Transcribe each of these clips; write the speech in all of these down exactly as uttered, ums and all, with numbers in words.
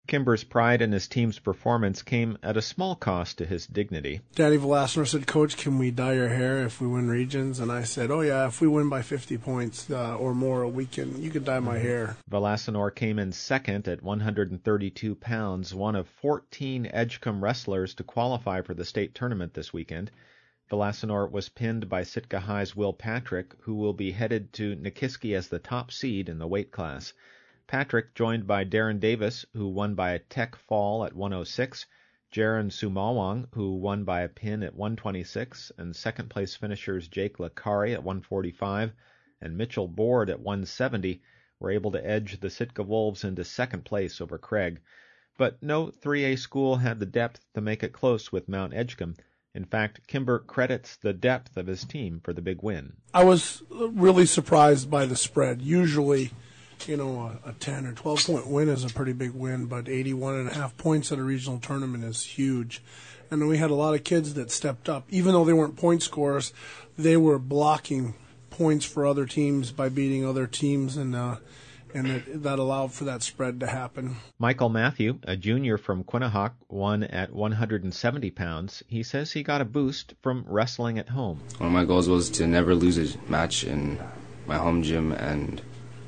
Kimber's pride in his team's performance came at a small cost to his dignity. Danny Velasquez said, "Coach, can we dye our hair if we win regions?" And I said, "Oh yeah, if we win by fifty points uh, or more, we can. You can dye my hair." Velasquez came in second at one hundred thirty-two pounds, one of fourteen Edgecombe wrestlers to qualify for the state tournament this weekend. Velasquez was pinned by Sitka High's Will Patrick, who will be headed to Nikiski as the top seed in the weight class. Patrick, joined by Darren Davis, who won by a tech fall at one oh six, Jaron Sumawang, who won by a pin at one twenty-six, and second-place finishers Jake Lakari at one forty-five and Mitchell Board at one seventy, were able to edge the Sitka Wolves into second place over Craig. But no three A school had the depth to make it close with Mount Edgecombe. In fact, Kimber credits the depth of his team for the big win. I was really surprised by the spread. Usually, you know, a, a ten or twelve point win is a pretty big win, but eighty-one and a half points at a regional tournament is huge. And we had a lot of kids that stepped up. Even though they weren't point scorers, they were blocking points for other teams by beating other teams, and uh, and it, that allowed for that spread to happen. Michael Matthew, a junior from Quinnahock, won at one hundred seventy pounds. He says he got a boost from wrestling at home. One of my goals was to never lose a match in my home gym, and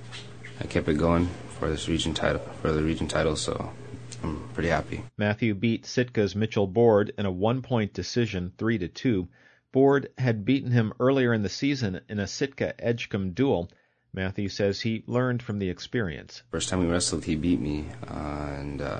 I kept it going for this region title, for the region title, so I'm pretty happy. Matthew beat Sitka's Mitchell Board in a one-point decision, three to two. Board had beaten him earlier in the season in a Sitka-Edgecombe duel. Matthew says he learned from the experience. First time we wrestled, he beat me, uh, and uh,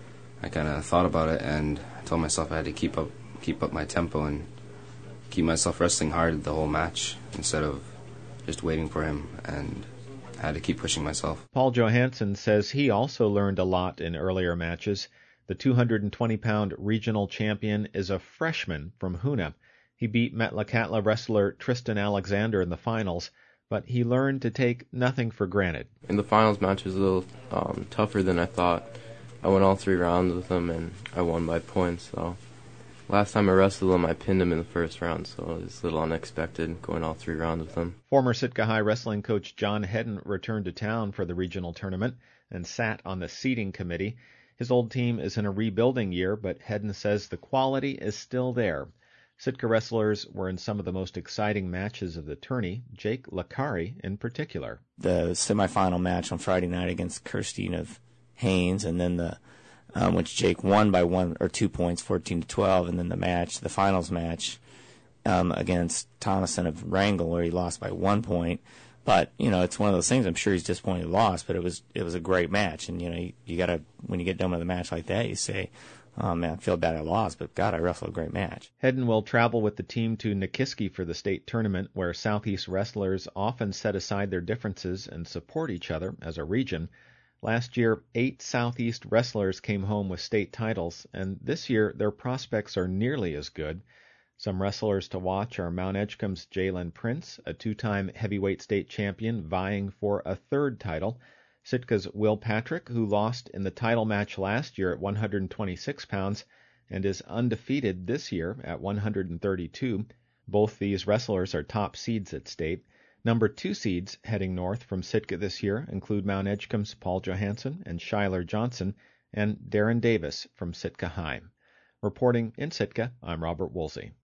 I kind of thought about it, and I told myself I had to keep up, keep up my tempo and keep myself wrestling hard the whole match instead of just waiting for him, and I had to keep pushing myself. Paul Johansson says he also learned a lot in earlier matches. The two hundred twenty pound regional champion is a freshman from Hoona. He beat Metlakatla wrestler Tristan Alexander in the finals, but he learned to take nothing for granted. In the finals match was a little um, tougher than I thought. I went all three rounds with him, and I won by points. So last time I wrestled him, I pinned him in the first round, so it was a little unexpected going all three rounds with him. Former Sitka High wrestling coach John Hedden returned to town for the regional tournament and sat on the seating committee. His old team is in a rebuilding year, but Hedden says the quality is still there. Sitka wrestlers were in some of the most exciting matches of the tourney, Jake Lakari in particular. The semifinal match on Friday night against Kirstein of Haynes, and then the um, which Jake won by one or two points, fourteen to twelve, and then the match, the finals match um, against Thomason of Wrangell, where he lost by one point. But you know, it's one of those things. I'm sure he's disappointed he lost, but it was it was a great match, and you know, you, you gotta when you get done with a match like that, you say, "Oh man, I feel bad I lost, but God, I wrestled a great match." Hedden will travel with the team to Nikiski for the state tournament, where Southeast wrestlers often set aside their differences and support each other as a region. Last year, eight Southeast wrestlers came home with state titles, and this year their prospects are nearly as good. Some wrestlers to watch are Mount Edgecombe's Jalen Prince, a two-time heavyweight state champion vying for a third title, Sitka's Will Patrick, who lost in the title match last year at one hundred twenty-six pounds and is undefeated this year at one hundred thirty-two. Both these wrestlers are top seeds at state. Number two seeds heading north from Sitka this year include Mount Edgecombe's Paul Johansson and Schuyler Johnson, and Darren Davis from Sitka High. Reporting in Sitka, I'm Robert Woolsey.